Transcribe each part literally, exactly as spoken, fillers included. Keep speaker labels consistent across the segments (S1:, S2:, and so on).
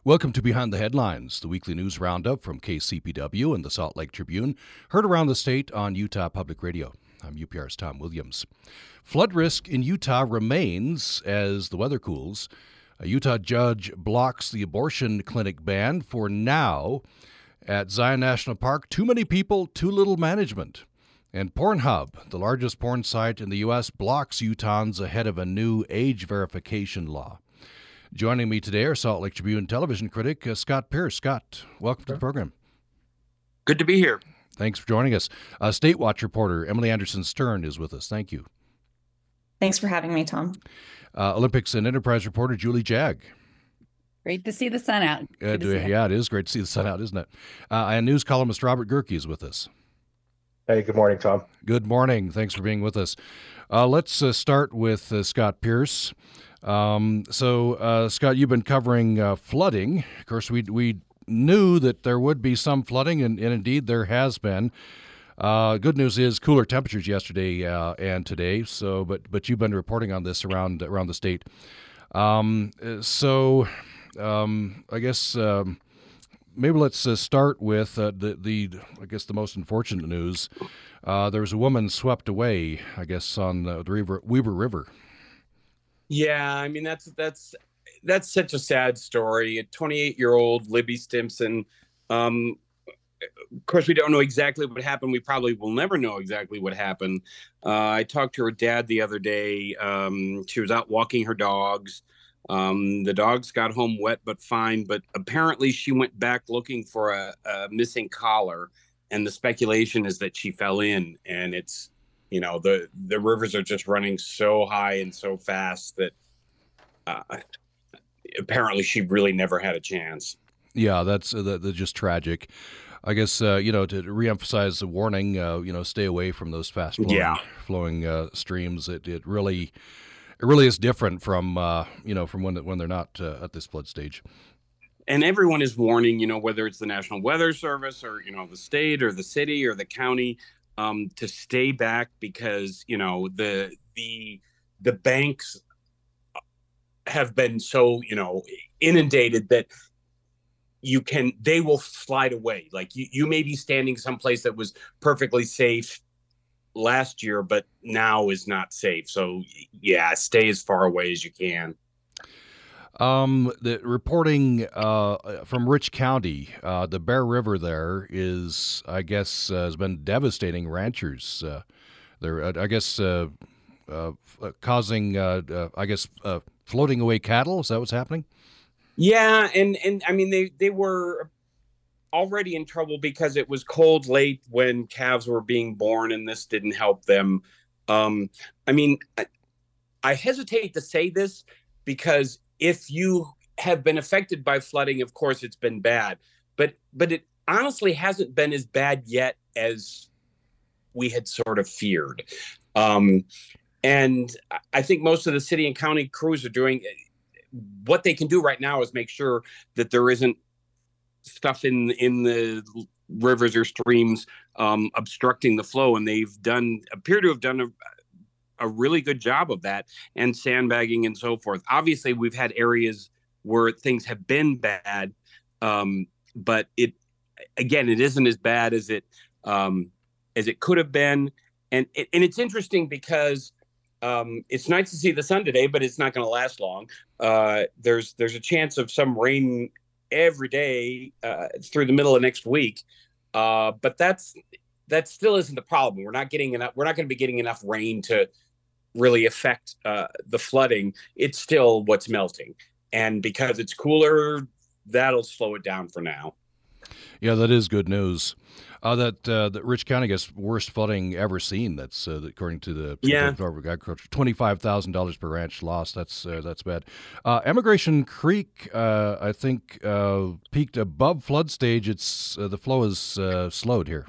S1: Welcome to Behind the Headlines, the weekly news roundup from K C P W and the Salt Lake Tribune, heard around the state on Utah Public Radio. I'm U P R's Tom Williams. Flood risk in Utah remains as the weather cools. A Utah judge blocks the abortion clinic ban for now. At Zion National Park, too many people, too little management. And Pornhub, the largest porn site in the U S, blocks Utahns ahead of a new age verification law. Joining me today are Salt Lake Tribune television critic uh, Scott Pierce. Scott, welcome to the program.
S2: Good to be here.
S1: Thanks for joining us. Uh, State Watch reporter Emily Anderson-Stern is with us. Thank you.
S3: Thanks for having me, Tom.
S1: Uh, Olympics and Enterprise reporter Julie Jag.
S4: Great to see the sun out.
S1: Uh, yeah, it is great to see the sun out, isn't it? Uh, and news columnist Robert Gerke is with us.
S5: Hey, good morning, Tom.
S1: Good morning. Thanks for being with us. Uh, let's uh, start with uh, Scott Pierce. Um, so, uh, Scott, you've been covering uh, flooding. Of course, we we knew that there would be some flooding, and, and indeed there has been. Uh, good news is cooler temperatures yesterday uh, and today. So, but but you've been reporting on this around around the state. Um, so, um, I guess um, maybe let's uh, start with uh, the the I guess the most unfortunate news. Uh, there was a woman swept away, I guess, on uh, the Weber, Weber River.
S2: Yeah, I mean, that's that's that's such a sad story. A twenty-eight-year-old Libby Stimson. Um, of course, we don't know exactly what happened. We probably will never know exactly what happened. Uh, I talked to her dad the other day. Um, she was out walking her dogs. Um, the dogs got home wet but fine, but apparently she went back looking for a, a missing collar, and the speculation is that she fell in, and it's You know, the, the rivers are just running so high and so fast that uh, apparently she really never had a chance.
S1: Yeah, that's, uh, that's just tragic. I guess, uh, you know, to reemphasize the warning, uh, you know, stay away from those fast flowing,
S2: yeah.
S1: flowing uh, streams. It it really it really is different from, uh, you know, from when, when they're not uh, at this flood stage.
S2: And everyone is warning, you know, whether it's the National Weather Service or, you know, the state or the city or the county, Um, to stay back because, you know, the the the banks have been so, you know, inundated that you can they will slide away. Like you, you may be standing someplace that was perfectly safe last year, but now is not safe. So, yeah, stay as far away as you can.
S1: Um, the reporting uh, from Rich County, uh, the Bear River there is, I guess, uh, has been devastating ranchers. Uh, they're, uh, I guess, uh, uh, causing, uh, uh, I guess, uh, floating away cattle. Is that what's happening?
S2: Yeah, and and I mean they they were already in trouble because it was cold late when calves were being born, and this didn't help them. Um, I mean, I, I hesitate to say this because if you have been affected by flooding, of course, it's been bad. But but it honestly hasn't been as bad yet as we had sort of feared. Um, and I think most of the city and county crews are doing what they can do right now is make sure that there isn't stuff in in the rivers or streams um, obstructing the flow. And they've done appear to have done a a really good job of that, and sandbagging and so forth. Obviously, we've had areas where things have been bad, um, but it again, it isn't as bad as it um, as it could have been. And and it's interesting because um, it's nice to see the sun today, but it's not going to last long. Uh, there's there's a chance of some rain every day uh, through the middle of next week, uh, but that's that still isn't the problem. We're not getting enough. We're not going to be getting enough rain to really affect uh, the flooding. It's still what's melting. And because it's cooler, that'll slow it down for now.
S1: Yeah, that is good news. Uh, that uh, that Rich County gets worst flooding ever seen. That's uh, according to the
S2: yeah.
S1: Norfolk Agriculture. Twenty-five thousand dollars per ranch lost. That's uh, that's bad. Uh, Emigration Creek, uh, I think, uh, peaked above flood stage. It's uh, the flow is uh, slowed here.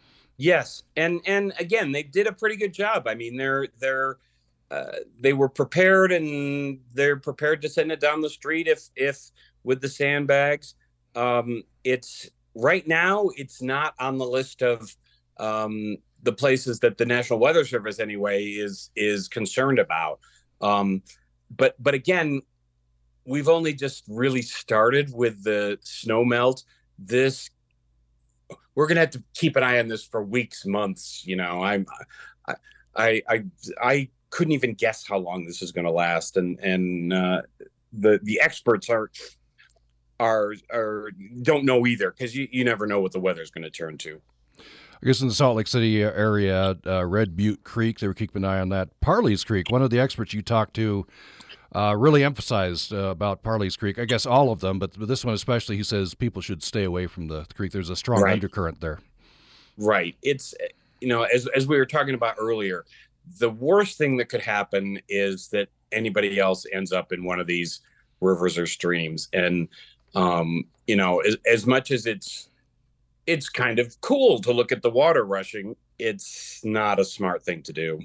S2: Yes, and and again, they did a pretty good job. I mean, they're they're uh, they were prepared, and they're prepared to send it down the street if if with the sandbags. Um, it's right now, it's not on the list of um, the places that the National Weather Service anyway is is concerned about. Um, but but again, we've only just really started with the snow melt. This we're gonna have to keep an eye on this for weeks, months. You know, I'm I I I, I couldn't even guess how long this is going to last, and and uh, the the experts are are are don't know either, because you, you never know what the weather's going to turn to.
S1: I guess in the Salt Lake City area, uh, Red Butte Creek, they were keeping an eye on that. Parley's Creek, one of the experts you talked to uh, really emphasized uh, about Parley's Creek. I guess all of them, but, but this one especially, he says people should stay away from the creek. There's a strong
S2: Right.
S1: undercurrent there.
S2: Right. It's, you know, as as we were talking about earlier, the worst thing that could happen is that anybody else ends up in one of these rivers or streams. And, um, you know, as, as much as it's, it's kind of cool to look at the water rushing, it's not a smart thing to do.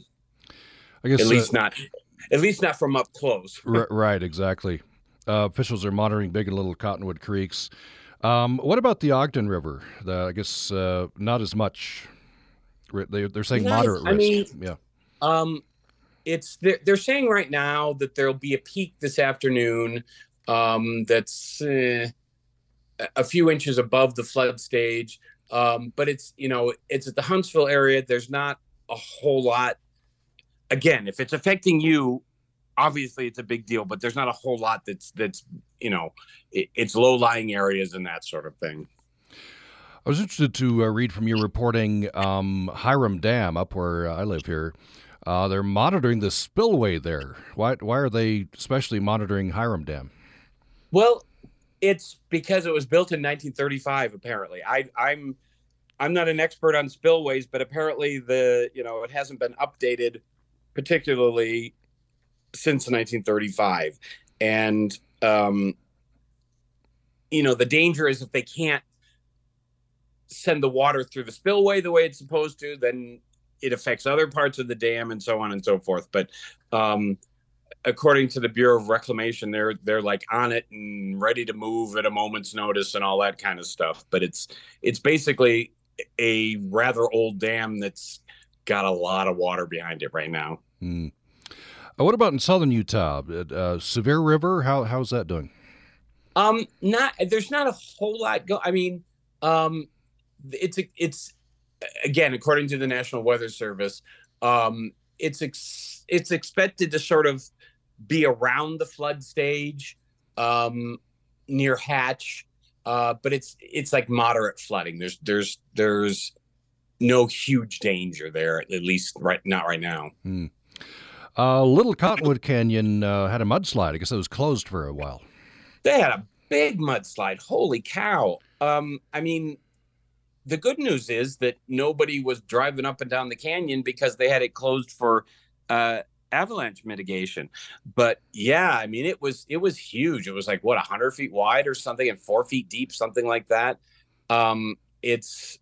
S1: I guess
S2: At least
S1: uh,
S2: not, at least not from up close.
S1: r- right, exactly. Uh, officials are monitoring big and little Cottonwood creeks. Um, what about the Ogden River? The, I guess uh, not as much. They, they're saying
S2: Not as-
S1: moderate
S2: I
S1: risk.
S2: mean,
S1: yeah.
S2: Um, it's they're, they're saying right now that there'll be a peak this afternoon. Um, that's uh, a few inches above the flood stage. Um, but it's, you know, it's at the Huntsville area. There's not a whole lot. Again, if it's affecting you, obviously it's a big deal, but there's not a whole lot that's, that's, you know, it, it's low lying areas and that sort of thing.
S1: I was interested to uh, read from your reporting um, Hiram Dam up where I live here. Uh, they're monitoring the spillway there. Why, why are they especially monitoring Hiram Dam?
S2: Well, it's because it was built in nineteen thirty-five. Apparently, I, I'm I'm not an expert on spillways, but apparently the you know it hasn't been updated particularly since nineteen thirty-five, and um, you know the danger is if they can't send the water through the spillway the way it's supposed to, then it affects other parts of the dam and so on and so forth. But um, according to the Bureau of Reclamation, they're they're like on it and ready to move at a moment's notice and all that kind of stuff. But it's it's basically a rather old dam that's got a lot of water behind it right now.
S1: Hmm. Uh, what about in southern Utah? Uh, Sevier River, how how's that doing?
S2: Um, not there's not a whole lot go. I mean, um, it's a, it's again according to the National Weather Service, um, it's ex, it's expected to sort of be around the flood stage, um, near Hatch, uh, but it's it's like moderate flooding. There's there's there's no huge danger there, at least right not right now.
S1: Hmm. Uh, Little Cottonwood Canyon uh, had a mudslide. I guess it was closed for a while.
S2: They had a big mudslide. Holy cow! Um, I mean, the good news is that nobody was driving up and down the canyon because they had it closed for uh, avalanche mitigation. But yeah, I mean, it was it was huge. It was like what a hundred feet wide or something, and four feet deep, something like that. Um, it's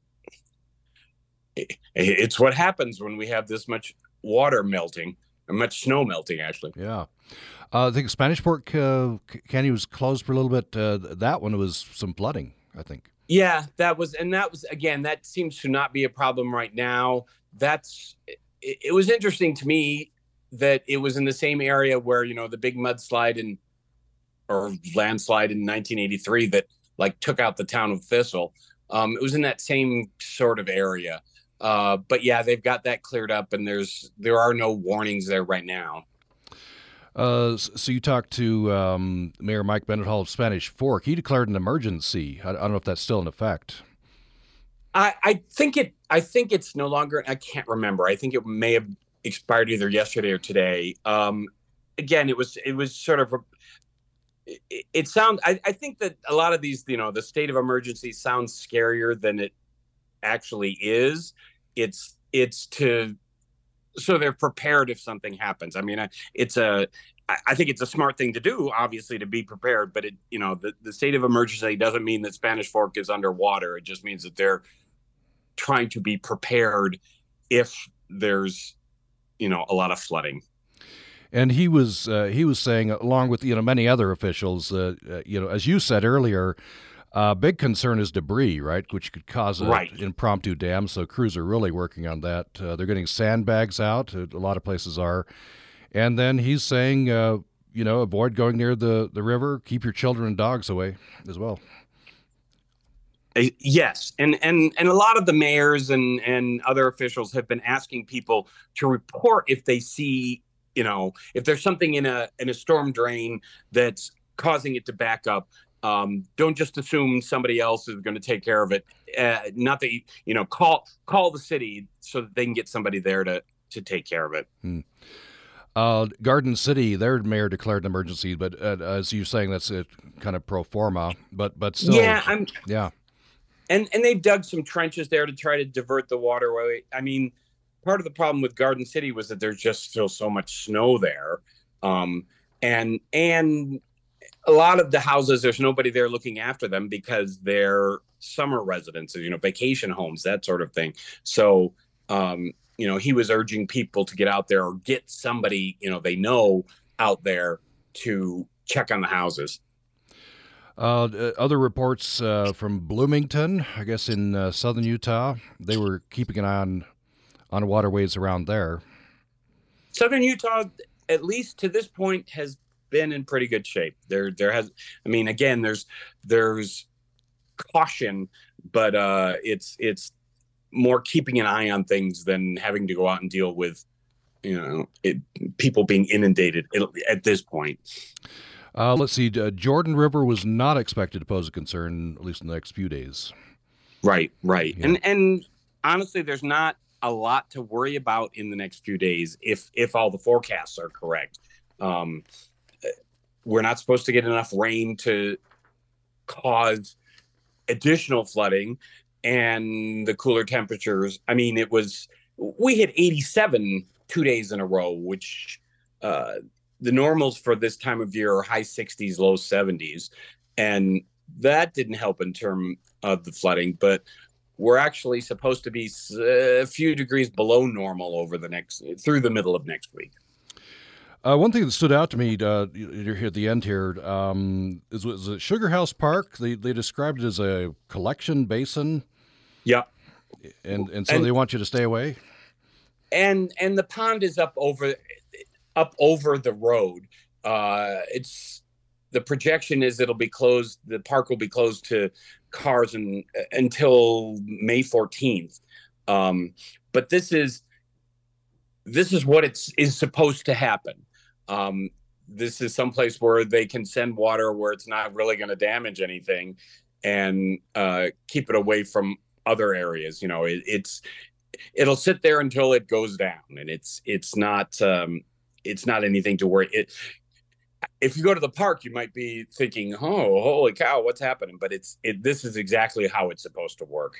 S2: it, it's what happens when we have this much water melting, or much snow melting, actually.
S1: Yeah. Uh, I think Spanish Fork uh, Canyon was closed for a little bit. Uh, that one was some flooding, I think.
S2: Yeah, that was, and that was, again, that seems to not be a problem right now. That's, it, it was interesting to me that it was in the same area where, you know, the big mudslide in, or landslide in nineteen eighty-three that like took out the town of Thistle. Um, it was in that same sort of area. Uh, but yeah, they've got that cleared up, and there's, there are no warnings there right now.
S1: Uh, so you talked to um, Mayor Mike Bennett Hall of Spanish Fork. He declared an emergency. I, I don't know if that's still in effect.
S2: I, I think it. I think it's no longer. I can't remember. I think it may have expired either yesterday or today. Um, again, it was. It was sort of. A, it, it sounds. I, I think that a lot of these, you know, the state of emergency sounds scarier than it actually is. It's. It's to. So they're prepared if something happens. I mean, it's a. I think it's a smart thing to do, obviously, to be prepared. But it, you know, the, the state of emergency doesn't mean that Spanish Fork is underwater. It just means that they're trying to be prepared if there's, you know, a lot of flooding.
S1: And he was uh, he was saying, along with you know many other officials, uh, uh, you know, as you said earlier, uh, big concern is debris, right, which could cause an
S2: Right.
S1: impromptu dam. So crews are really working on that. Uh, they're getting sandbags out. A lot of places are. And then he's saying, uh, you know, avoid going near the, the river. Keep your children and dogs away as well.
S2: Uh, Yes, and and and a lot of the mayors and and other officials have been asking people to report if they see, you know, if there's something in a in a storm drain that's causing it to back up. Um, don't just assume somebody else is going to take care of it. Uh, not that you, you know, call call the city so that they can get somebody there to to take care of it.
S1: Hmm. Uh, Garden City, their mayor declared an emergency, but uh, as you're saying, that's a kind of pro forma. But but still,
S2: Yeah, I'm.
S1: yeah.
S2: And and they've dug some trenches there to try to divert the waterway. I mean, part of the problem with Garden City was that there's just still so much snow there, um, and and a lot of the houses, there's nobody there looking after them because they're summer residences, you know, vacation homes, that sort of thing. So, um, you know, he was urging people to get out there or get somebody, you know, they know out there to check on the houses.
S1: Uh, other reports uh, from Bloomington, I guess in uh, southern Utah, they were keeping an eye on, on waterways around there.
S2: Southern Utah, at least to this point, has been in pretty good shape. There, there has, I mean, again, there's there's caution, but uh, it's it's more keeping an eye on things than having to go out and deal with, you know, it, people being inundated at, at this point.
S1: Uh, let's see. Uh, Jordan River was not expected to pose a concern, at least in the next few days.
S2: Right, right.
S1: Yeah.
S2: And and honestly, there's not a lot to worry about in the next few days if if all the forecasts are correct. Um, we're not supposed to get enough rain to cause additional flooding, and the cooler temperatures. I mean, it was we hit eighty-seven two days in a row, which. Uh, The normals for this time of year are high sixties, low seventies, and that didn't help in terms of the flooding. But we're actually supposed to be a few degrees below normal over the next through the middle of next week.
S1: Uh, one thing that stood out to me uh, you're here at the end here um, is was it Sugar House Park. They they described it as a collection basin.
S2: Yeah,
S1: and and so
S2: and,
S1: they want you to stay away.
S2: And and the pond is up over. up over the road. Uh, it's the projection is it'll be closed. The park will be closed to cars and, until May fourteenth. Um, but this is this is what it's is supposed to happen. Um, this is someplace where they can send water where it's not really going to damage anything, and uh, keep it away from other areas. You know, it, it's it'll sit there until it goes down, and it's it's not. Um, It's not anything to worry. It, if you go to the park, you might be thinking, "Oh, holy cow, what's happening?" But it's it. This is exactly how it's supposed to work.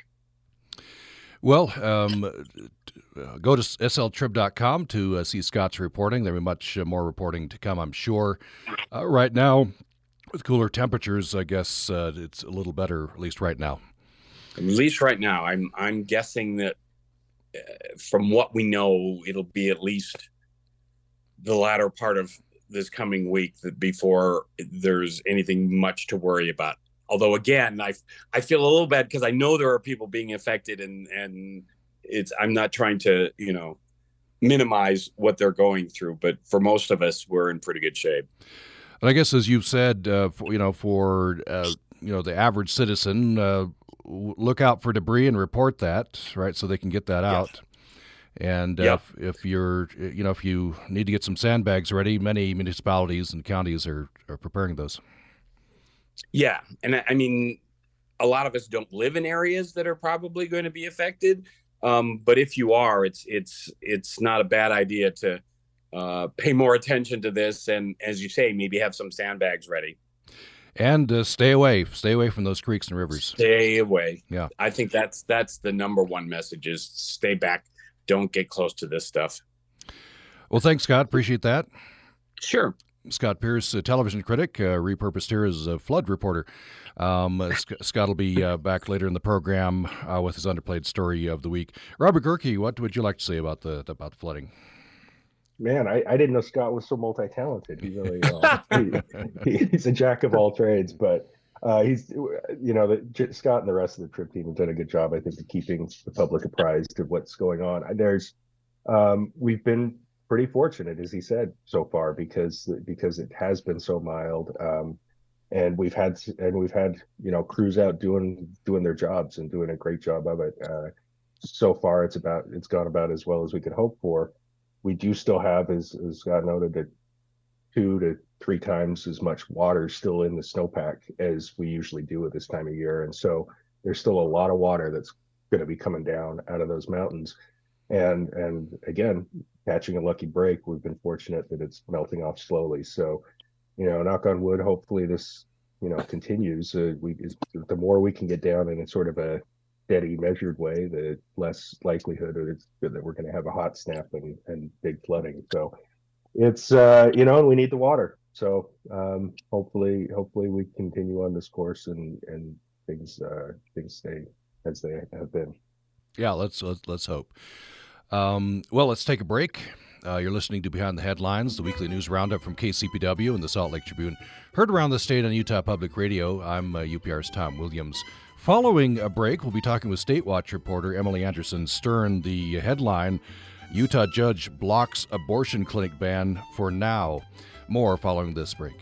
S1: Well, um, go to S L trib dot com to uh, see Scott's reporting. There'll be much uh, more reporting to come, I'm sure. Uh, right now, with cooler temperatures, I guess uh, it's a little better, at least right now.
S2: At least right now, I'm I'm guessing that uh, from what we know, it'll be at least the latter part of this coming week that before there's anything much to worry about. Although again, I I feel a little bad because I know there are people being affected, and and it's I'm not trying to you know minimize what they're going through, but for most of us, we're in pretty good shape.
S1: And I guess as you've said, uh, for, you know, for uh, you know the average citizen, uh, look out for debris and report that, right, so they can get that out.
S2: Yes.
S1: And uh,
S2: Yep.
S1: if, if you're, you know, if you need to get some sandbags ready, many municipalities and counties are, are preparing those.
S2: Yeah, and I, I mean, a lot of us don't live in areas that are probably going to be affected. Um, but if you are, it's it's it's not a bad idea to uh, pay more attention to this, and as you say, maybe have some sandbags ready.
S1: And uh, stay away, stay away from those creeks and rivers.
S2: Stay away.
S1: Yeah,
S2: I think that's that's the number one message: is stay back. Don't get close to this stuff.
S1: Well, thanks, Scott. Appreciate that.
S2: Sure.
S1: Scott Pierce, a television critic, uh, repurposed here as a flood reporter. Um, uh, Sc- Scott will be uh, back later in the program uh, with his underplayed story of the week. Robert Gerke, what would you like to say about the about the flooding?
S5: Man, I, I didn't know Scott was so multi-talented. He really uh, he, he's a jack of all trades, but uh, he's you know the, Scott and the rest of the Trib team have done a good job, I think, of keeping the public apprised of what's going on. There's um, we've been pretty fortunate, as he said, so far because because it has been so mild. Um, and we've had and we've had you know crews out doing doing their jobs and doing a great job of it. Uh, so far, it's about it's gone about as well as we could hope for. We do still have, as, as Scott noted, that two to three times as much water still in the snowpack as we usually do at this time of year, and so there's still a lot of water that's going to be coming down out of those mountains. And and again, catching a lucky break, we've been fortunate that it's melting off slowly. So, you know, knock on wood, hopefully this, you know, continues. Uh, we the more we can get down in a sort of a steady, measured way, the less likelihood it's that we're going to have a hot snap and, and big flooding. So it's uh, you know, and we need the water. So um, hopefully, hopefully we continue on this course and and things uh, things stay as they have been.
S1: Yeah, let's let's, let's hope. Um, well, let's take a break. Uh, you're listening to Behind the Headlines, the weekly news roundup from K C P W and the Salt Lake Tribune, heard around the state on Utah Public Radio. I'm uh, U P R's Tom Williams. Following a break, we'll be talking with State Watch reporter Emily Anderson Stern. The headline, Utah judge blocks abortion clinic ban for now. More following this break.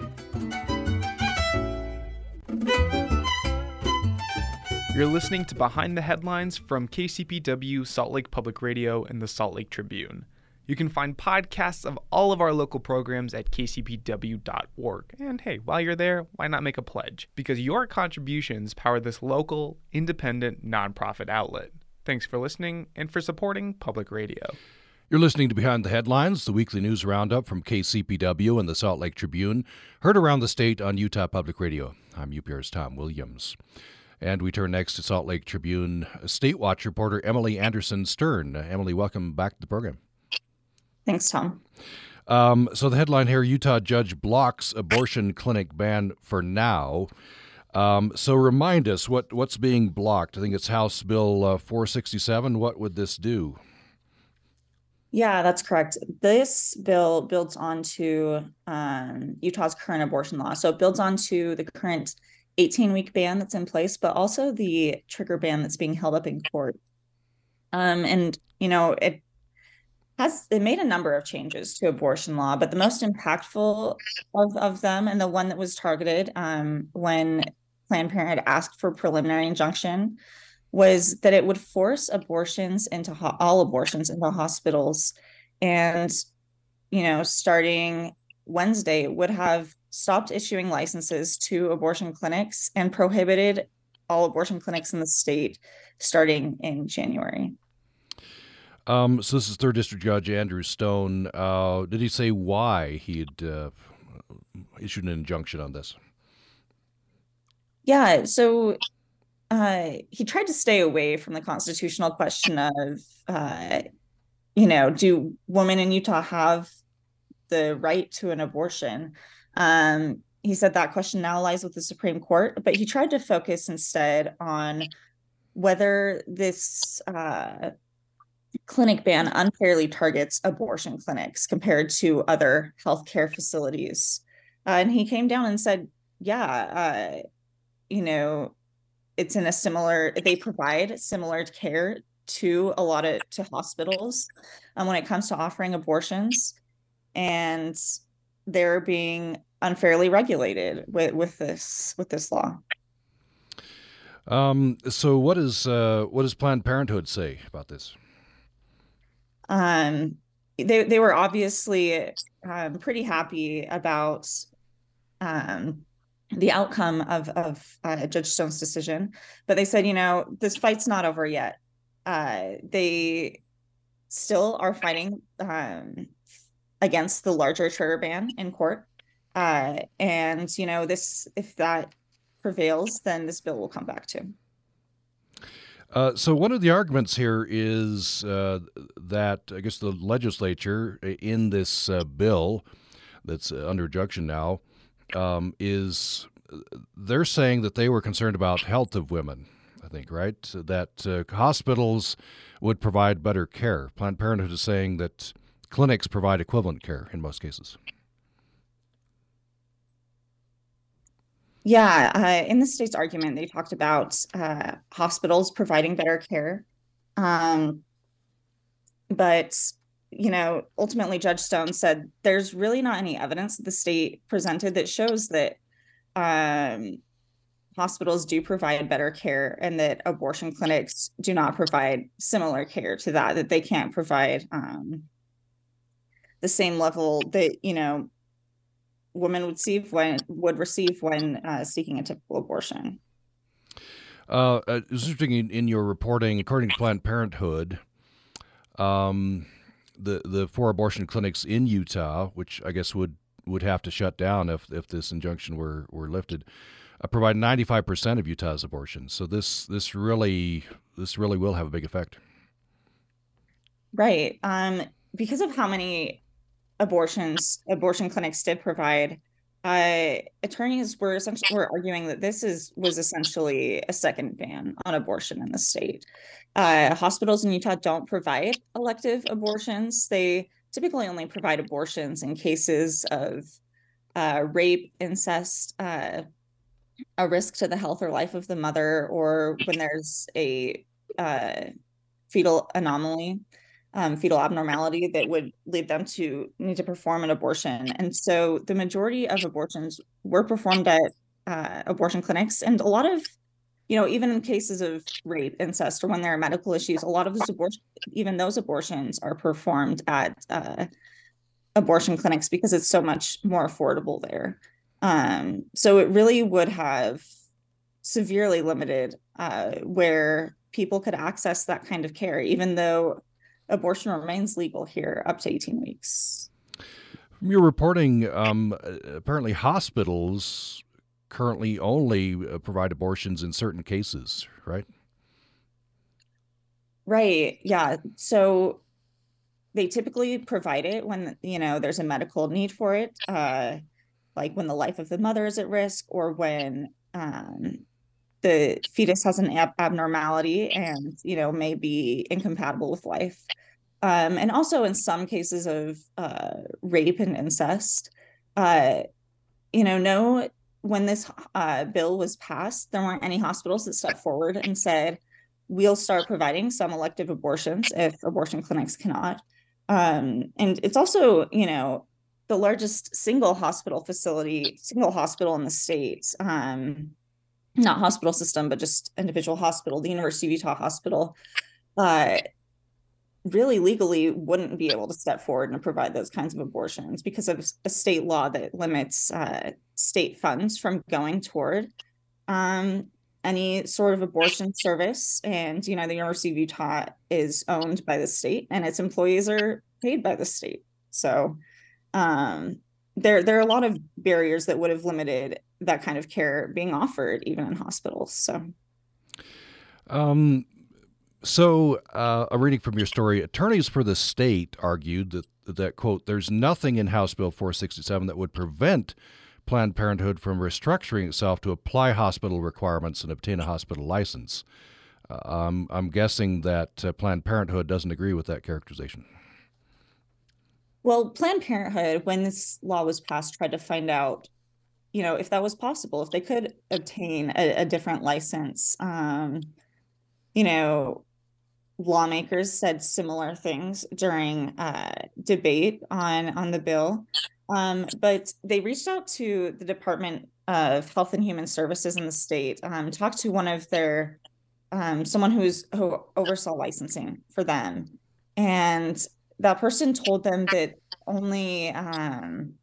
S6: You're listening to Behind the Headlines from K C P W, Salt Lake Public Radio, and the Salt Lake Tribune. You can find podcasts of all of our local programs at k c p w dot org. And hey, while you're there, why not make a pledge? Because your contributions power this local, independent, nonprofit outlet. Thanks for listening and for supporting public radio.
S1: You're listening to Behind the Headlines, the weekly news roundup from K C P W and the Salt Lake Tribune, heard around the state on Utah Public Radio. I'm U P R's Tom Williams. And we turn next to Salt Lake Tribune State Watch reporter Emily Anderson Stern. Uh, Emily, welcome back to the program.
S3: Thanks, Tom.
S1: Um, so the headline here, Utah judge blocks abortion clinic ban for now. Um, so remind us, what, what's being blocked? I think it's House Bill uh, four sixty-seven. What would this do?
S3: Yeah, that's correct. This bill builds onto um, Utah's current abortion law. So it builds onto the current eighteen-week ban that's in place, but also the trigger ban that's being held up in court. Um, and, you know, it has it made a number of changes to abortion law, but the most impactful of, of them, and the one that was targeted um, when Planned Parenthood asked for preliminary injunction, was that it would force abortions into ho- all abortions into hospitals. And, you know, starting Wednesday, would have stopped issuing licenses to abortion clinics and prohibited all abortion clinics in the state starting in January.
S1: Um, so this is third District Judge Andrew Stone. Uh, did he say why he had uh, issued an injunction on this?
S3: Yeah, so uh, he tried to stay away from the constitutional question of, uh, you know, do women in Utah have the right to an abortion? Um, he said that question now lies with the Supreme Court, but he tried to focus instead on whether this uh, clinic ban unfairly targets abortion clinics compared to other healthcare facilities. Uh, and he came down and said, yeah, uh, you know, it's in a similar, they provide similar care to a lot of, to hospitals um, when it comes to offering abortions. And they're being unfairly regulated with, with this with this law.
S1: Um, so what is uh, what does Planned Parenthood say about this?
S3: Um, they they were obviously um, pretty happy about um, the outcome of of uh, Judge Stone's decision, but they said, you know, this fight's not over yet. Uh, they still are fighting um, against the larger trigger ban in court. Uh, and, you know, this, if that prevails, then this bill will come back to.
S1: Uh, so one of the arguments here is uh, that, I guess, the legislature in this uh, bill that's under injunction now um, is they're saying that they were concerned about health of women, I think, right? That uh, hospitals would provide better care. Planned Parenthood is saying that clinics provide equivalent care in most cases.
S3: Yeah, uh, in the state's argument, they talked about uh, hospitals providing better care. Um, but you know, ultimately Judge Stone said there's really not any evidence that the state presented that shows that um, hospitals do provide better care and that abortion clinics do not provide similar care to that, that they can't provide um, the same level that, you know, women would receive when would receive when uh, seeking a typical abortion.
S1: Uh, it was interesting in, in your reporting, according to Planned Parenthood, um, the the four abortion clinics in Utah, which I guess would, would have to shut down if if this injunction were were lifted, uh, provide ninety-five percent of Utah's abortions. So this this really this really will have a big effect.
S3: Right, um, because of how many abortions abortion clinics did provide. Uh, attorneys were essentially were arguing that this is was essentially a second ban on abortion in the state. Uh, hospitals in Utah don't provide elective abortions. They typically only provide abortions in cases of uh, rape, incest, uh, a risk to the health or life of the mother, or when there's a uh, fetal anomaly. Um, fetal abnormality that would lead them to need to perform an abortion. And so the majority of abortions were performed at uh, abortion clinics. And a lot of, you know, even in cases of rape, incest, or when there are medical issues, a lot of those abortions, even those abortions are performed at uh, abortion clinics because it's so much more affordable there. Um, so it really would have severely limited uh, where people could access that kind of care, even though abortion remains legal here up to eighteen weeks.
S1: From your reporting, um, apparently hospitals currently only uh, provide abortions in certain cases, right?
S3: Right. Yeah. So they typically provide it when, you know, there's a medical need for it, uh, like when the life of the mother is at risk, or when um, the fetus has an ab- abnormality and, you know, may be incompatible with life. Um, and also in some cases of uh, rape and incest, uh, you know, no, when this uh, bill was passed, there weren't any hospitals that stepped forward and said, we'll start providing some elective abortions if abortion clinics cannot. Um, and it's also, you know, the largest single hospital facility, single hospital in the state, um, not hospital system, but just individual hospital, the University of Utah Hospital, uh, really legally wouldn't be able to step forward and provide those kinds of abortions because of a state law that limits uh, state funds from going toward um, any sort of abortion service. And, you know, the University of Utah is owned by the state and its employees are paid by the state. So um, there, there are a lot of barriers that would have limited that kind of care being offered even in hospitals. So,
S1: um, so uh, a reading from your story, attorneys for the state argued that, that, quote, there's nothing in House Bill four sixty-seven that would prevent Planned Parenthood from restructuring itself to apply hospital requirements and obtain a hospital license. Uh, um, I'm guessing that uh, Planned Parenthood doesn't agree with that characterization.
S3: Well, Planned Parenthood, when this law was passed, tried to find out, you know, if that was possible, if they could obtain a, a different license. Um, you know, lawmakers said similar things during uh, debate on, on the bill. Um, but they reached out to the Department of Health and Human Services in the state, um, talked to one of their, um, someone who's who oversaw licensing for them. And that person told them that only, um,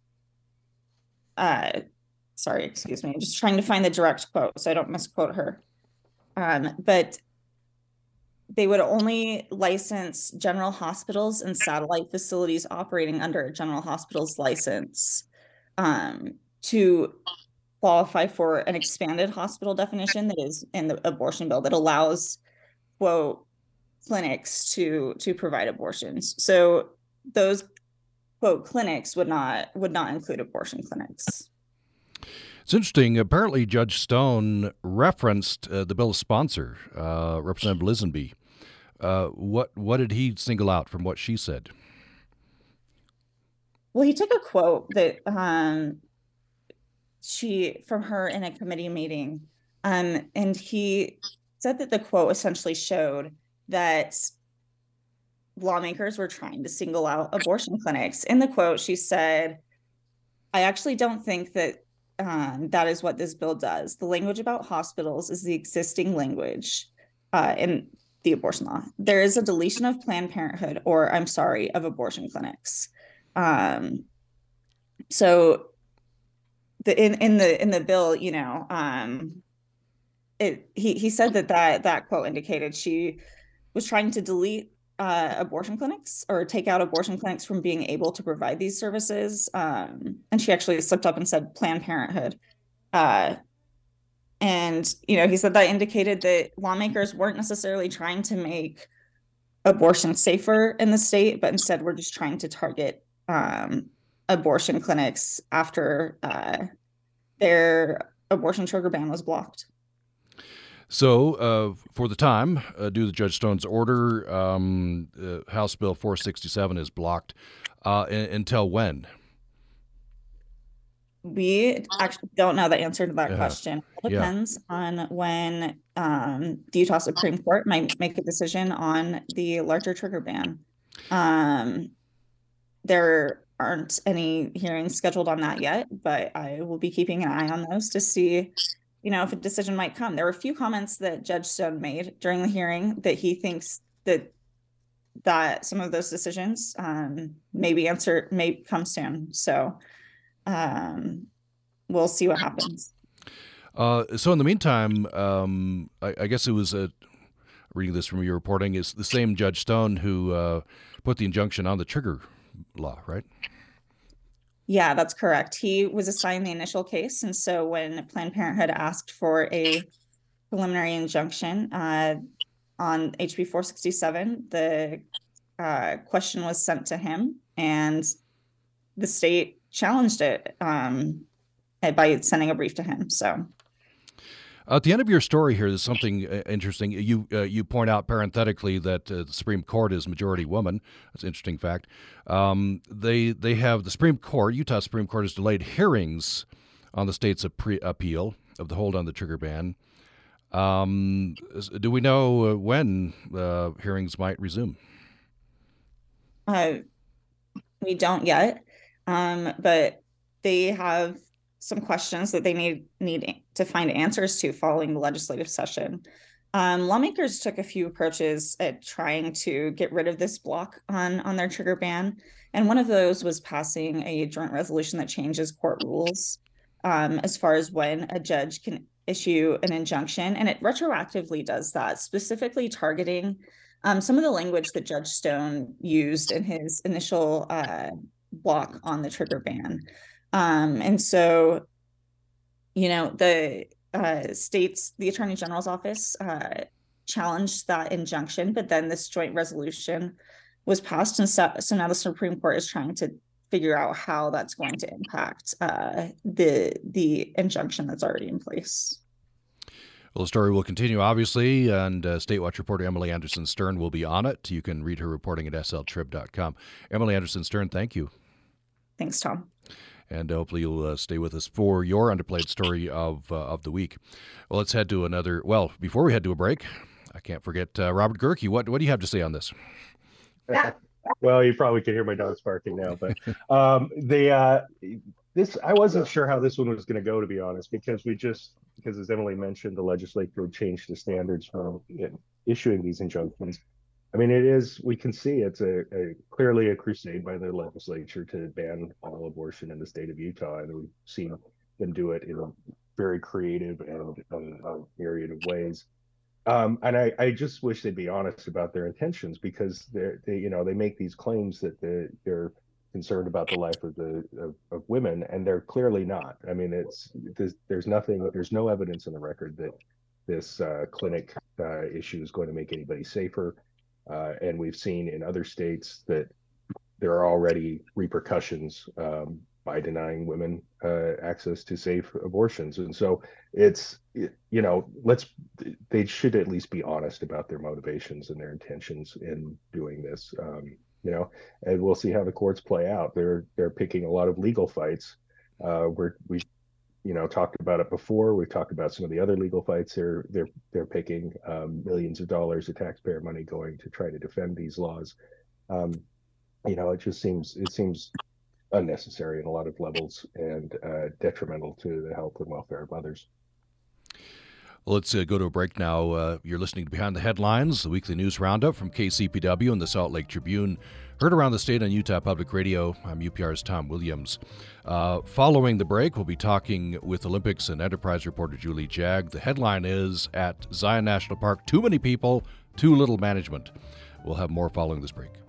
S3: uh, sorry, excuse me, I'm just trying to find the direct quote so I don't misquote her. Um, but they would only license general hospitals and satellite facilities operating under a general hospital's license um, to qualify for an expanded hospital definition that is in the abortion bill that allows, quote, clinics to to provide abortions. So those, quote, clinics would not would not include abortion clinics.
S1: It's interesting. Apparently, Judge Stone referenced uh, the bill's sponsor, uh, Representative Lisenby. Uh, what what did he single out from what she said?
S3: Well, he took a quote that um, she from her in a committee meeting, um, and he said that the quote essentially showed that lawmakers were trying to single out abortion clinics. In the quote, she said, "I actually don't think that um, that is what this bill does. The language about hospitals is the existing language uh, in the abortion law. There is a deletion of Planned Parenthood, or I'm sorry, of abortion clinics." Um, so the in in the in the bill, you know, um, it he he said that that that quote indicated she was trying to delete uh, abortion clinics or take out abortion clinics from being able to provide these services. Um, and she actually slipped up and said Planned Parenthood. Uh, and, you know, he said that indicated that lawmakers weren't necessarily trying to make abortion safer in the state, but instead we're just trying to target um, abortion clinics after uh, their abortion trigger ban was blocked.
S1: So, uh, for the time, uh, due to Judge Stone's order, um, uh, House Bill four sixty-seven is blocked. Uh, in, until when?
S3: We actually don't know the answer to that
S1: Yeah.
S3: question. It
S1: Yeah.
S3: depends on when um, the Utah Supreme Court might make a decision on the larger trigger ban. Um, there aren't any hearings scheduled on that yet, but I will be keeping an eye on those to see, you know, if a decision might come. There were a few comments that Judge Stone made during the hearing that he thinks that that some of those decisions um, maybe answer may come soon. So um, we'll see what happens.
S1: Uh, so in the meantime, um, I, I guess it was uh, reading this from your reporting is the same Judge Stone who uh, put the injunction on the trigger law, right?
S3: Yeah, that's correct. He was assigned the initial case. And so when Planned Parenthood asked for a preliminary injunction uh, on H B four sixty-seven, the uh, question was sent to him and the state challenged it um, by sending a brief to him. So
S1: at the end of your story here, there's something uh, interesting. You uh, you point out parenthetically that uh, the Supreme Court is majority woman. That's an interesting fact. Um, they they have the Supreme Court, Utah Supreme Court, has delayed hearings on the state's ap- appeal of the hold on the trigger ban. Um, do we know uh, when uh, hearings might resume?
S3: uh, we don't yet, um, but they have some questions that they need need to find answers to following the legislative session. Um, lawmakers took a few approaches at trying to get rid of this block on, on their trigger ban. And one of those was passing a joint resolution that changes court rules um, as far as when a judge can issue an injunction. And it retroactively does that, specifically targeting um, some of the language that Judge Stone used in his initial uh, block on the trigger ban. Um, and so, you know, the uh, state's, the Attorney General's office uh, challenged that injunction, but then this joint resolution was passed. And so, so now the Supreme Court is trying to figure out how that's going to impact uh, the, the injunction that's already in place.
S1: Well, the story will continue, obviously, and uh, State Watch reporter Emily Anderson Stern will be on it. You can read her reporting at S L trib dot com. Emily Anderson Stern, thank you.
S3: Thanks, Tom.
S1: And hopefully you'll uh, stay with us for your underplayed story of uh, of the week. Well, let's head to another. Well, before we head to a break, I can't forget uh, Robert Gehrke. What what do you have to say on this?
S5: Well, you probably can hear my dogs barking now, but um, the uh, this I wasn't sure how this one was going to go, to be honest, because we just because as Emily mentioned, the legislature changed the standards for issuing these injunctions. I mean, it is, we can see it's a, a clearly a crusade by the legislature to ban all abortion in the state of Utah. And we've seen them do it in a very creative and uh, myriad of ways. Um, and I, I just wish they'd be honest about their intentions, because they're, they, you know, they make these claims that they're, they're concerned about the life of the of, of women, and they're clearly not. I mean, it's there's, there's nothing, there's no evidence in the record that this uh, clinic uh, issue is going to make anybody safer. Uh, and we've seen in other states that there are already repercussions um, by denying women uh, access to safe abortions. And so it's, you know, let's, they should at least be honest about their motivations and their intentions in doing this, um, you know, and we'll see how the courts play out. They're, they're picking a lot of legal fights uh, where we, you know, talked about it before. We've talked about some of the other legal fights they're they're they're picking, um, millions of dollars of taxpayer money going to try to defend these laws. Um, you know, it just seems it seems unnecessary in a lot of levels and uh, detrimental to the health and welfare of others.
S1: Well, let's uh, go to a break now. Uh, you're listening to Behind the Headlines, the weekly news roundup from K C P W and the Salt Lake Tribune. Heard around the state on Utah Public Radio. I'm U P R's Tom Williams. Uh, following the break, we'll be talking with Olympics and Enterprise reporter Julie Jagg. The headline is, at Zion National Park, too many people, too little management. We'll have more following this break.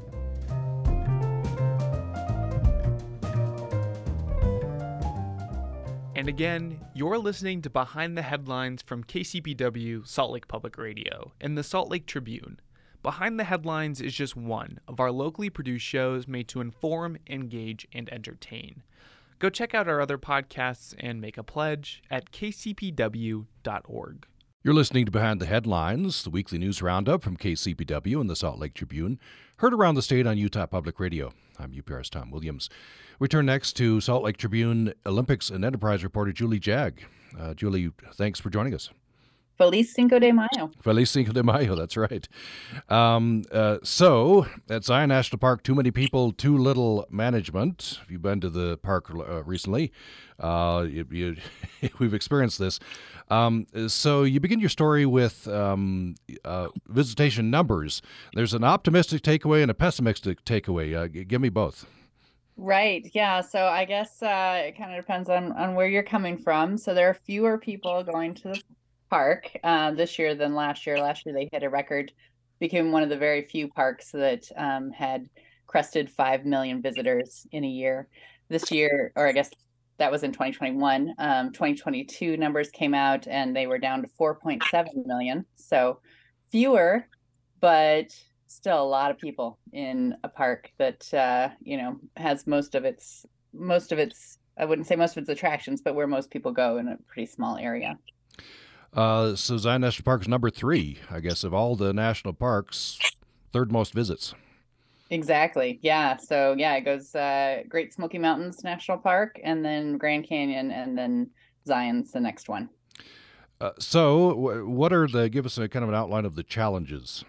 S6: And again, you're listening to Behind the Headlines from K C P W Salt Lake Public Radio and the Salt Lake Tribune. Behind the Headlines is just one of our locally produced shows made to inform, engage, and entertain. Go check out our other podcasts and make a pledge at k c p w dot org.
S1: You're listening to Behind the Headlines, the weekly news roundup from K C P W and the Salt Lake Tribune. Heard around the state on Utah Public Radio. I'm U P R's Tom Williams. We turn next to Salt Lake Tribune Olympics and Enterprise reporter Julie Jagg. Uh, Julie, thanks for joining us.
S4: Feliz Cinco de Mayo.
S1: Feliz Cinco de Mayo, that's right. Um, uh, so, at Zion National Park, too many people, too little management. If you've been to the park uh, recently, uh, you, you, we've experienced this. Um, so, you begin your story with um, uh, visitation numbers. There's an optimistic takeaway and a pessimistic takeaway. Uh, g- give me both.
S4: Right. Yeah. So I guess uh, it kind of depends on, on where you're coming from. So there are fewer people going to the park uh, this year than last year. Last year they hit a record, became one of the very few parks that um, had crested five million visitors in a year. This year, or I guess that was in twenty twenty-one, um, twenty twenty-two numbers came out and they were down to four point seven million. So fewer, but still a lot of people in a park that, uh, you know, has most of its, most of its, I wouldn't say most of its attractions, but where most people go in a pretty small area.
S1: Uh, so Zion National Park is number three, I guess, of all the national parks, third most visits.
S4: Exactly. Yeah. So yeah, it goes uh, Great Smoky Mountains National Park, and then Grand Canyon, and then Zion's the next one.
S1: Uh, so w- what are the, give us a kind of an outline of the challenges.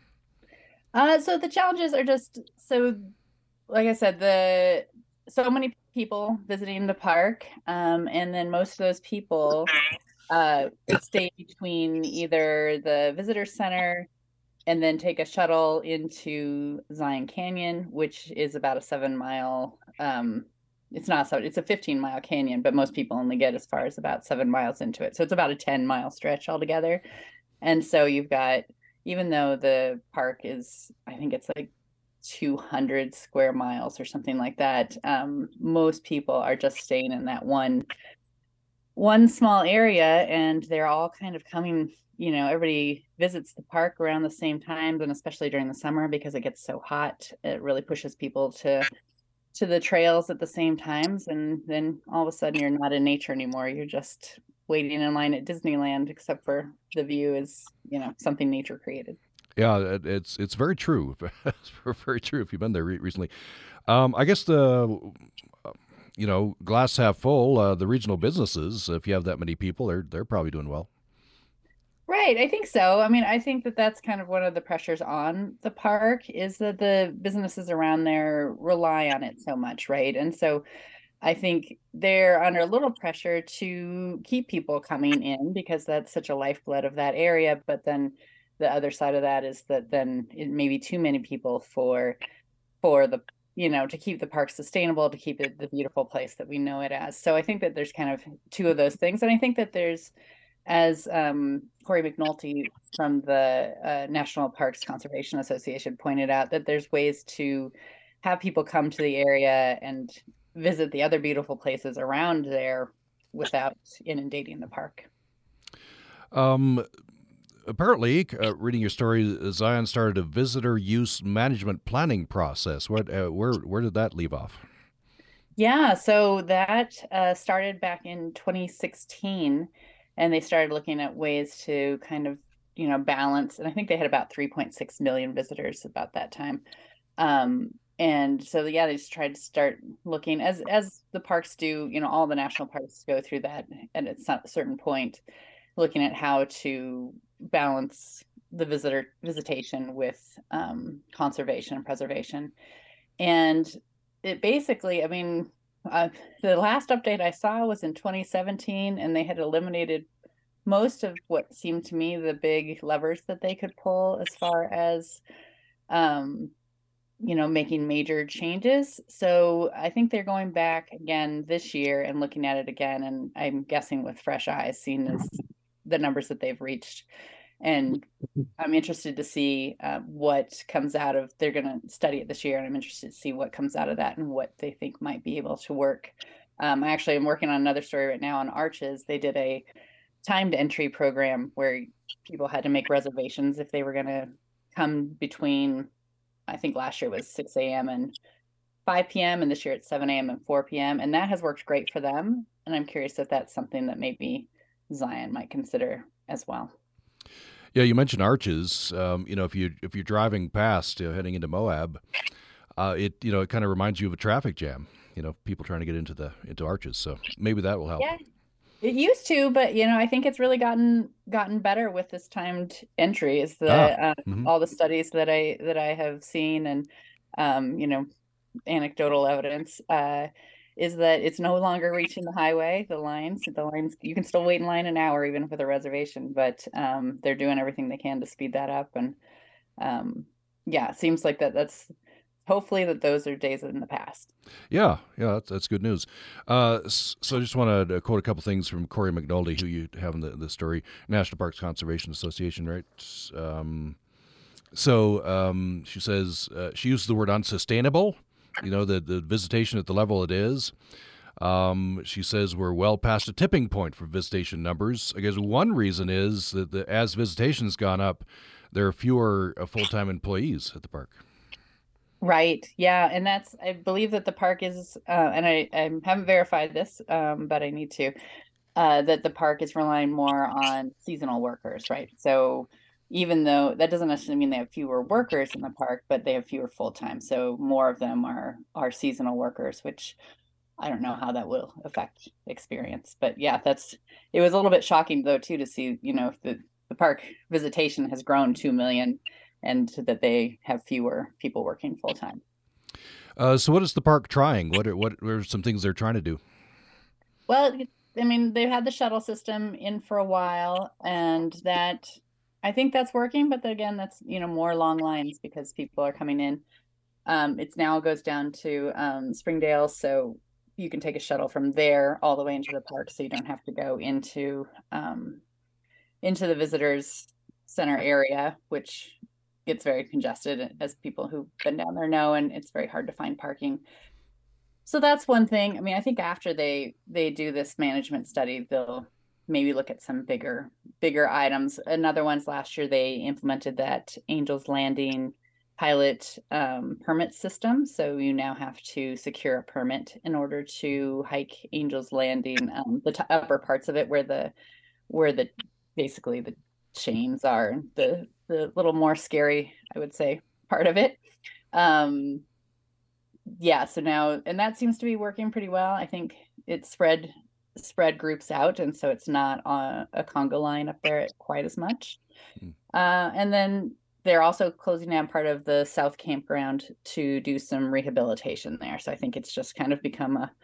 S4: Uh, so the challenges are just, so like I said, the so many people visiting the park, um, and then most of those people uh, stay between either the visitor center and then take a shuttle into Zion Canyon, which is about a seven mile, um, it's not seven, it's a fifteen mile canyon, but most people only get as far as about seven miles into it. So it's about a ten mile stretch altogether. And so you've got, even though the park is, I think it's like two hundred square miles or something like that, um, most people are just staying in that one, one small area, and they're all kind of coming, you know, everybody visits the park around the same time, and especially during the summer because it gets so hot, it really pushes people to to the trails at the same times. And then all of a sudden you're not in nature anymore. You're just waiting in line at Disneyland, except for the view is, you know, something nature created.
S1: Yeah, it, it's it's very true. It's very true if you've been there re- recently. Um, I guess the, you know, glass half full, uh, the regional businesses, if you have that many people, they're they're probably doing well.
S4: Right. I think so. I mean, I think that that's kind of one of the pressures on the park, is that the businesses around there rely on it so much. Right. And so I think they're under a little pressure to keep people coming in because that's such a lifeblood of that area. But then the other side of that is that then it may be too many people for for the, you know, to keep the park sustainable, to keep it the beautiful place that we know it as. So I think that there's kind of two of those things. And I think that there's, as um, Corey McNulty from the uh, National Parks Conservation Association pointed out, that there's ways to have people come to the area and visit the other beautiful places around there without inundating the park.
S1: Um, apparently, uh, reading your story, Zion started a visitor use management planning process. What, uh, where, where did that leave off?
S4: Yeah, so that uh, started back in twenty sixteen. And they started looking at ways to kind of, you know, balance. And I think they had about three point six million visitors about that time. Um, and so, yeah, they just tried to start looking, as as the parks do, you know, all the national parks go through that. And at a certain point, looking at how to balance the visitor visitation with um, conservation and preservation. And it basically, I mean, uh, the last update I saw was in twenty seventeen, and they had eliminated most of what seemed to me the big levers that they could pull as far as, um, you know, making major changes. So I think they're going back again this year and looking at it again. And I'm guessing with fresh eyes, seeing as the numbers that they've reached. And I'm interested to see uh, what comes out of, they're going to study it this year. And I'm interested to see what comes out of that and what they think might be able to work. Um, I actually am working on another story right now on arches. They did a timed entry program where people had to make reservations if they were going to come between, I think last year was six a.m. and five p.m. and this year it's seven a.m. and four p.m. and that has worked great for them. And I'm curious if that's something that maybe Zion might consider as well.
S1: Yeah, you mentioned arches. Um, you know, if you if you're driving past, you know, heading into Moab, uh, it you know it kind of reminds you of a traffic jam. You know, people trying to get into the into arches. So maybe that will help.
S4: Yeah, it used to, but you know, I think it's really gotten gotten better with this timed entry. Is the
S1: Ah,
S4: uh,
S1: mhm.
S4: all the studies that I that I have seen and um, you know, anecdotal evidence. Uh, is that it's no longer reaching the highway, the lines, the lines, you can still wait in line an hour even with a reservation, but um, they're doing everything they can to speed that up. And um, yeah, it seems like that that's hopefully that those are days in the past.
S1: Yeah, yeah, that's, that's good news. Uh, s- so I just want to quote a couple things from Corey McNulty, who you have in the, the story, National Parks Conservation Association, right? Um, so um, she says, uh, she uses the word unsustainable, you know, the, the visitation at the level it is. Um, she says we're well past a tipping point for visitation numbers. I guess one reason is that the, as visitation's gone up, there are fewer uh, full-time employees at the park.
S4: Right. Yeah. And that's, I believe that the park is, uh, and I, I haven't verified this, um, but I need to, uh, that the park is relying more on seasonal workers, right? So even though that doesn't necessarily mean they have fewer workers in the park, but they have fewer full-time. So more of them are, are seasonal workers, which I don't know how that will affect experience, but yeah, that's, it was a little bit shocking though, too, to see, you know, the, the park visitation has grown two million and that they have fewer people working full time.
S1: Uh, so what is the park trying? What are, what are some things they're trying to do?
S4: Well, I mean, they've had the shuttle system in for a while, and that I think that's working. But again, that's, you know, more long lines because people are coming in. Um, it's now goes down to um, Springdale, so you can take a shuttle from there all the way into the park, so you don't have to go into um, into the visitors center area, which gets very congested, as people who've been down there know, and it's very hard to find parking. So that's one thing. I mean, I think after they they do this management study, they'll maybe look at some bigger bigger items. Another one's last year they implemented that Angels Landing pilot um, permit system. So you now have to secure a permit in order to hike Angels Landing, um, the t- upper parts of it where the where the basically the chains are, the the little more scary, I would say, part of it. Um, yeah, so now, and that seems to be working pretty well. I think it spread spread groups out, and so it's not on a conga line up there quite as much.
S1: Mm.
S4: Uh, and then they're also closing down part of the South Campground to do some rehabilitation there. So I think it's just kind of become a,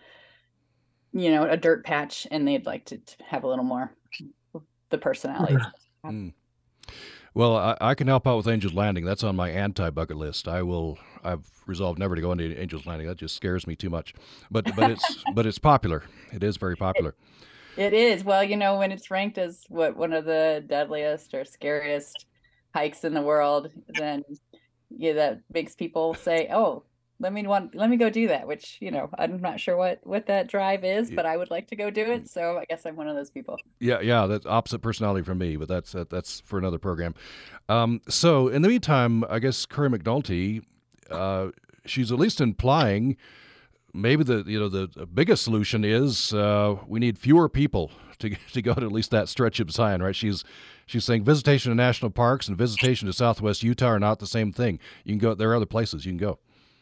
S4: you know, a dirt patch, and they'd like to, to have a little more the personalities.
S1: Mm. Well, I, I can help out with Angels Landing. That's on my anti-bucket list. I will. I've resolved never to go into Angels Landing. That just scares me too much. But but it's but it's popular. It is very popular.
S4: It is. Well, you know, when it's ranked as what one of the deadliest or scariest hikes in the world, then yeah, that makes people say, "Oh, let me want, let me go do that." Which, you know, I'm not sure what what that drive is, but I would like to go do it. So I guess I'm one of those people.
S1: Yeah, yeah, that's opposite personality from me, but that's that, that's for another program. Um, so in the meantime, I guess Corey McNulty, uh, she's at least implying maybe the you know the, the biggest solution is uh, we need fewer people to to go to at least that stretch of Zion, right? She's she's saying visitation to national parks and visitation to Southwest Utah are not the same thing. You can go, there are other places you can go.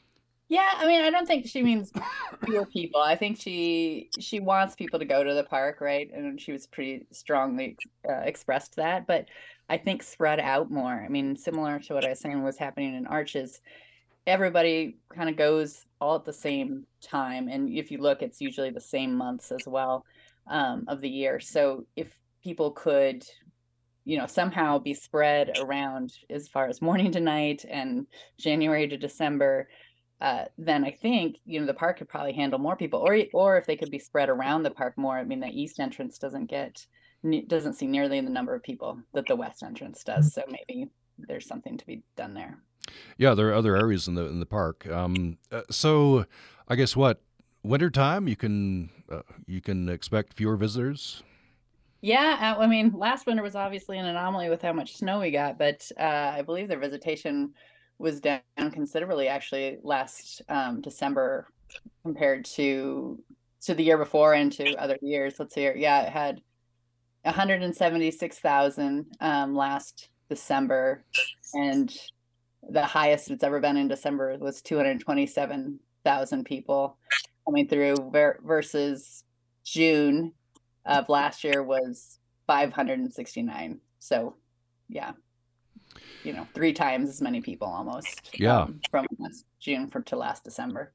S4: Yeah, I mean, I don't think she means fewer people. I think she she wants people to go to the park, right? And she was pretty strongly uh, expressed that. But I think spread out more. I mean, similar to what I was saying was happening in Arches, everybody kind of goes all at the same time. And if you look, it's usually the same months as well um, of the year. So if people could, you know, somehow be spread around as far as morning to night and January to December, uh, then I think, you know, the park could probably handle more people, or or if they could be spread around the park more. I mean, the east entrance doesn't get doesn't see nearly the number of people that the west entrance does. So maybe there's something to be done there.
S1: Yeah, there are other areas in the in the park. Um, uh, so I guess what wintertime you can uh, you can expect fewer visitors.
S4: Yeah, uh, I mean, last winter was obviously an anomaly with how much snow we got, but uh, I believe the visitation was down considerably actually last um, December compared to to the year before and to other years. Let's see here. Yeah, it had one hundred seventy-six thousand um, last December, and the highest it's ever been in December was two hundred twenty-seven thousand people coming through ver- versus June of last year was five hundred sixty-nine. So yeah, you know, three times as many people almost.
S1: Yeah.
S4: Um, from last June for, to last December.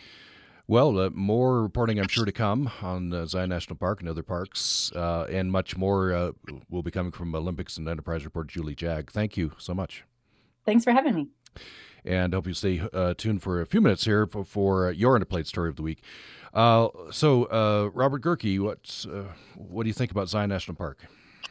S1: Well, uh, more reporting I'm sure to come on uh, Zion National Park and other parks, uh, and much more uh, will be coming from Olympics and Enterprise reporter Julie Jagg. Thank you so much.
S4: Thanks for having me.
S1: And hope you stay uh, tuned for a few minutes here for, for your Underplayed Story of the Week. Uh, so, uh, Robert Gehrke, what's, uh, what do you think about Zion National Park?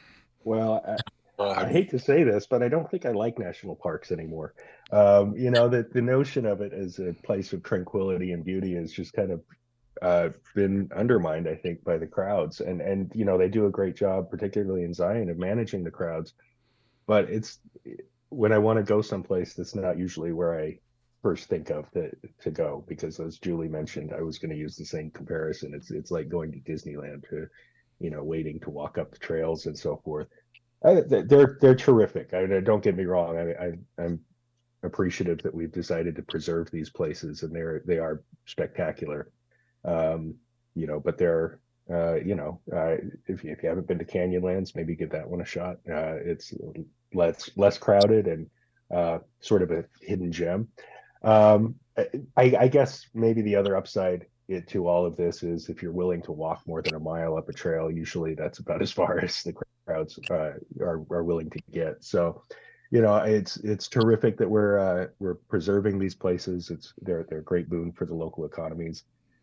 S5: Well, I, I hate to say this, but I don't think I like national parks anymore. Um, you know, the, the notion of it as a place of tranquility and beauty has just kind of uh, been undermined, I think, by the crowds. And, and, you know, they do a great job, particularly in Zion, of managing the crowds. But it's when I want to go someplace, that's not usually where I first think of to, to go, because as Julie mentioned, I was going to use the same comparison. It's it's like going to Disneyland, to, you know, waiting to walk up the trails and so forth. I, they're they're terrific. I, don't get me wrong. I, I I'm appreciative that we've decided to preserve these places, and they're they are spectacular. Um, you know, but they're uh, you know, uh, if you if you haven't been to Canyonlands, maybe give that one a shot. Uh, it's less less crowded and uh, sort of a hidden gem. Um, I, I guess maybe the other upside it, to all of this is if you're willing to walk more than a mile up a trail, usually that's about as far as the crowds uh, are are willing to get. So, you know, it's it's terrific that we're uh, we're preserving these places. It's they're they're a great boon for the local economies.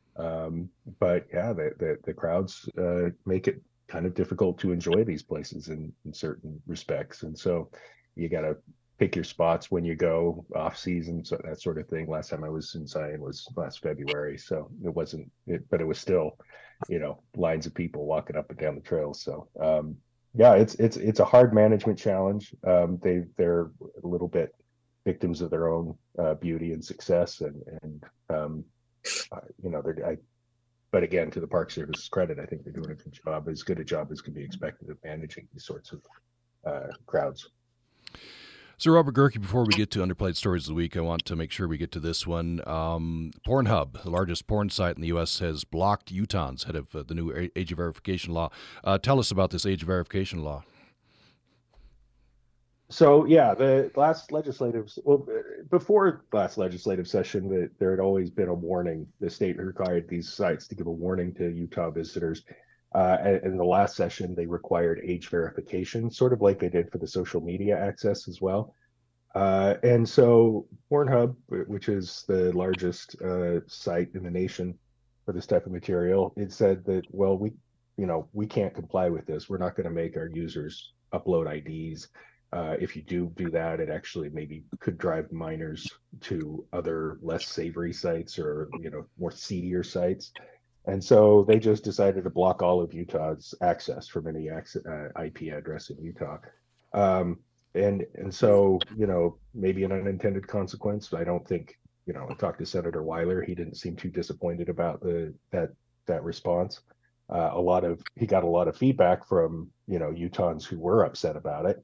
S5: Um, but yeah, the the, the crowds uh, make it kind of difficult to enjoy these places in, in certain respects, and so you got to pick your spots when you go off season, so that sort of thing. Last time I was in Zion was last February, so it wasn't it, but it was still, you know, lines of people walking up and down the trails. So um, yeah, it's it's it's a hard management challenge. Um, they they're a little bit victims of their own uh, beauty and success, and and um, uh, you know, they're I. But again, to the Park Service's credit, I think they're doing a good job, as good a job as can be expected of managing these sorts of uh, crowds.
S1: So, Robert Gehrke, before we get to Underplayed Stories of the Week, I want to make sure we get to this one. Um, Pornhub, the largest porn site in the U S, has blocked Utahns ahead of uh, the new age of verification law. Uh, tell us about this age of verification law.
S5: So, yeah, the last legislative, well, before last legislative session, the, there had always been a warning. The state required these sites to give a warning to Utah visitors. Uh, and in the last session, they required age verification, sort of like they did for the social media access as well. Uh, and so Pornhub, which is the largest uh, site in the nation for this type of material, it said that, well, we, you know, we can't comply with this. We're not going to make our users upload I Ds. Uh, if you do do that, it actually maybe could drive minors to other less savory sites, or, you know, more seedier sites. And so they just decided to block all of Utah's access from any access, uh, I P address in Utah. Um, and and so, you know, maybe an unintended consequence. I don't think, you know, I talked to Senator Weiler. He didn't seem too disappointed about the that that response. Uh, a lot of he got a lot of feedback from, you know, Utahns who were upset about it.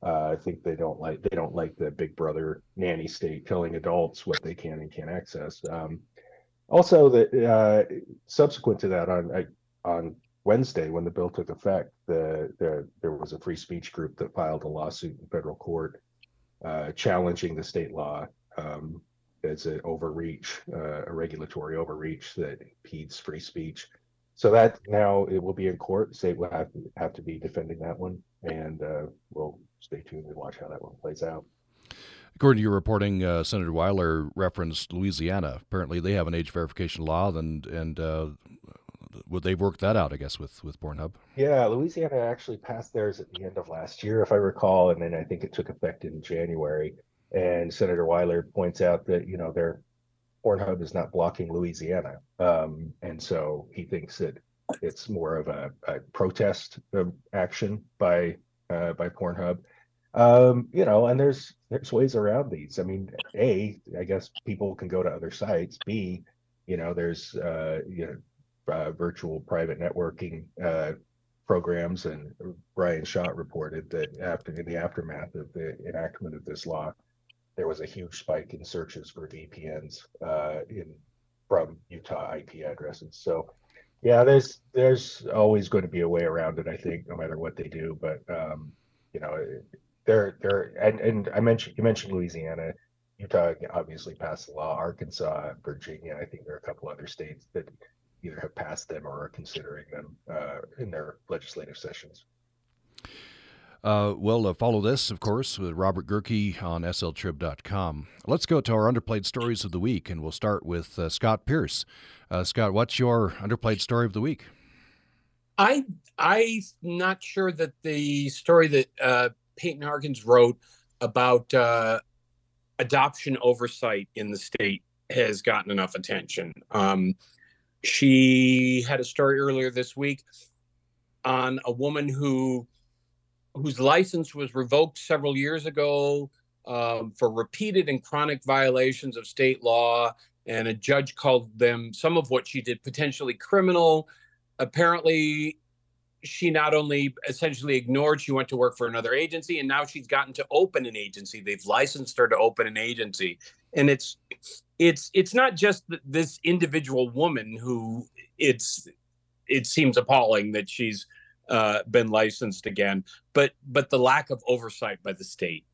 S5: Uh, I think they don't like they don't like the Big Brother nanny state telling adults what they can and can't access. Um, also, that uh, subsequent to that, on on Wednesday when the bill took effect, the, the there was a free speech group that filed a lawsuit in federal court uh, challenging the state law um, as an overreach, uh, a regulatory overreach that impedes free speech. So that now it will be in court. The state will have to, have to be defending that one, and uh, we'll stay tuned and watch how that one plays out.
S1: According to your reporting, uh, Senator Weiler referenced Louisiana. Apparently, they have an age verification law, and and uh, would they've worked that out, I guess, with with Pornhub.
S5: Yeah, Louisiana actually passed theirs at the end of last year, if I recall, and then I think it took effect in January. And Senator Weiler points out that you know their Pornhub is not blocking Louisiana, um, and so he thinks that it's more of a, a protest um, action by uh, by Pornhub. Um, you know, and there's there's ways around these. I mean, A, I guess people can go to other sites. B, you know, there's uh, you know uh, virtual private networking uh, programs, and Brian Schott reported that after in the aftermath of the enactment of this law, there was a huge spike in searches for V P Ns uh, in from Utah I P addresses. So, yeah, there's there's always going to be a way around it, I think, no matter what they do. But um, you know, they're they're and and I mentioned you mentioned Louisiana, Utah obviously passed the law. Arkansas, Virginia, I think there are a couple other states that either have passed them or are considering them uh, in their legislative sessions.
S1: Uh, well, uh, follow this, of course, with Robert Gehrke on S L Trib dot com. Let's go to our underplayed stories of the week, and we'll start with uh, Scott Pierce. Uh, Scott, what's your underplayed story of the week?
S2: I I'm not sure that the story that uh, Peyton Harkins wrote about uh, adoption oversight in the state has gotten enough attention. Um, she had a story earlier this week on a woman who whose license was revoked several years ago um, for repeated and chronic violations of state law, and a judge called them, some of what she did, potentially criminal. Apparently, she not only essentially ignored, she went to work for another agency, and now she's gotten to open an agency. They've licensed her to open an agency. And it's it's it's not just this individual woman who it's it seems appalling that she's uh, been licensed again, but but the lack of oversight by the state.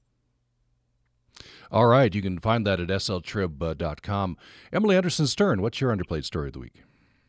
S1: All right, you can find that at S L Trib dot com. Emily Anderson Stern, what's your underplayed story of the week?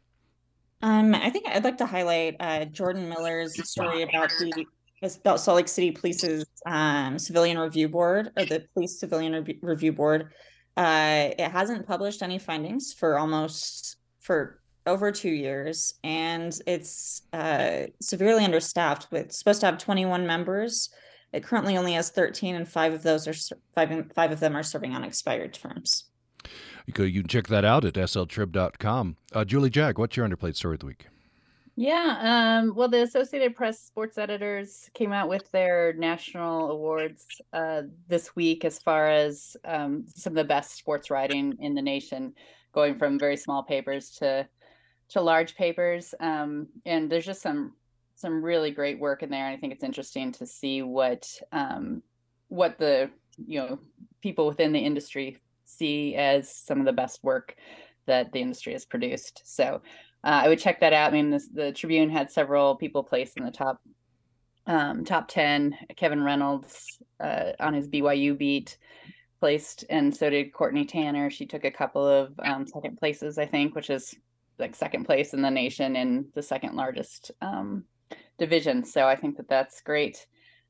S3: Um, I think I'd like to highlight uh, Jordan Miller's story about the about Salt Lake City Police's um, Civilian Review Board, or the Police Civilian Re- Review Board. Uh, it hasn't published any findings for almost for over two years, and it's uh, severely understaffed. With it's supposed to have twenty-one members. It currently only has thirteen, and five of those are five. Five of them are serving on expired terms.
S1: You can, you can check that out at S L Trib dot com. Uh, Julie Jack, what's your underplayed story of the week?
S4: Yeah, um, well, the Associated Press sports editors came out with their national awards uh, this week as far as um, some of the best sports writing in the nation, going from very small papers to to large papers. Um, and there's just some some really great work in there. And I think it's interesting to see what um, what the you know people within the industry see as some of the best work that the industry has produced. So uh, I would check that out. I mean, this, the Tribune had several people placed in the top um, top ten. Kevin Reynolds uh, on his B Y U beat placed, and so did Courtney Tanner. She took a couple of um, second places, I think, which is like second place in the nation in the second largest um, division. So I think that that's great.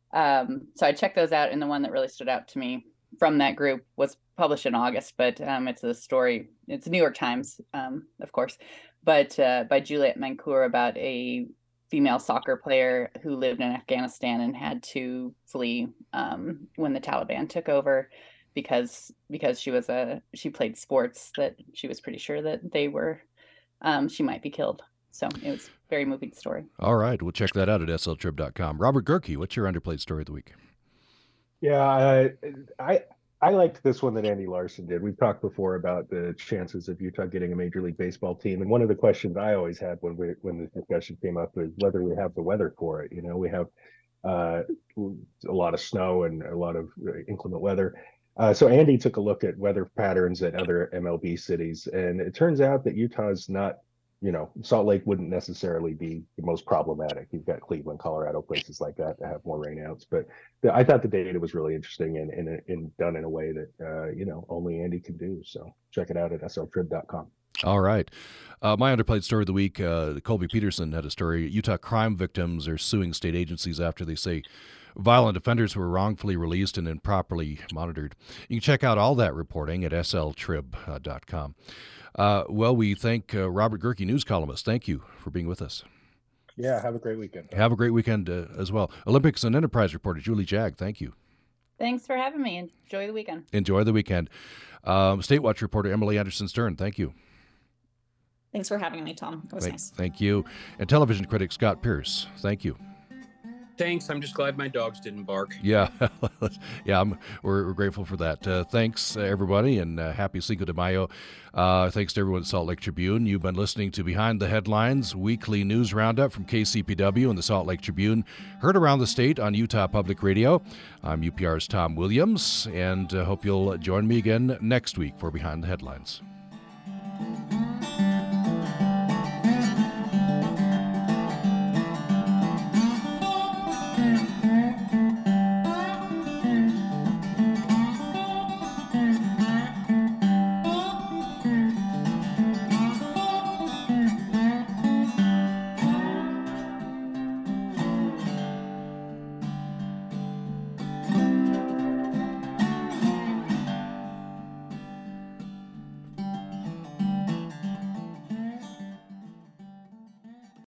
S4: Um, so I checked those out, and the one that really stood out to me from that group was published in August, but um, it's a story. It's New York Times, um, of course, but uh, by Juliet Mancour about a female soccer player who lived in Afghanistan and had to flee um, when the Taliban took over because because she was a she played sports that she was pretty sure that they were um, she might be killed. So it was a very moving story.
S1: All right, we'll check that out at S L Trib dot com. Robert Gehrke, what's your underplayed story of the week?
S5: Yeah, I, I I liked this one that Andy Larson did. We've talked before about the chances of Utah getting a Major League Baseball team, and one of the questions I always had when we when this discussion came up was whether we have the weather for it. You know, we have uh, a lot of snow and a lot of inclement weather. Uh, so Andy took a look at weather patterns at other M L B cities, and it turns out that Utah's not, you know, Salt Lake wouldn't necessarily be the most problematic. You've got Cleveland, Colorado, places like that that have more rainouts. But the, I thought the data was really interesting and, and, and done in a way that, uh, you know, only Andy can do. So check it out at S L trib dot com.
S1: All right. Uh, my underplayed story of the week, uh, Colby Peterson had a story. Utah crime victims are suing state agencies after they say violent offenders were wrongfully released and improperly monitored. You can check out all that reporting at S L trib dot com. Uh, well, we thank uh, Robert Gehrke, news columnist. Thank you for being with us.
S5: Yeah, have a great weekend.
S1: Have a great weekend uh, as well. Olympics and Enterprise reporter Julie Jag, thank you.
S4: Thanks for having me. Enjoy the weekend.
S1: Enjoy the weekend. Um, State Watch reporter Emily Anderson-Stern, thank you.
S3: Thanks for having me, Tom. It was
S1: thank,
S3: nice.
S1: Thank you. And television critic Scott Pierce, thank you.
S2: Thanks. I'm just glad my dogs didn't bark.
S1: Yeah, yeah, I'm, we're, we're grateful for that. Uh, thanks, uh, everybody, and uh, happy Cinco de Mayo. Uh, thanks to everyone at Salt Lake Tribune. You've been listening to Behind the Headlines, weekly news roundup from K C P W and the Salt Lake Tribune, heard around the state on Utah Public Radio. I'm U P R's Tom Williams, and uh, hope you'll join me again next week for Behind the Headlines.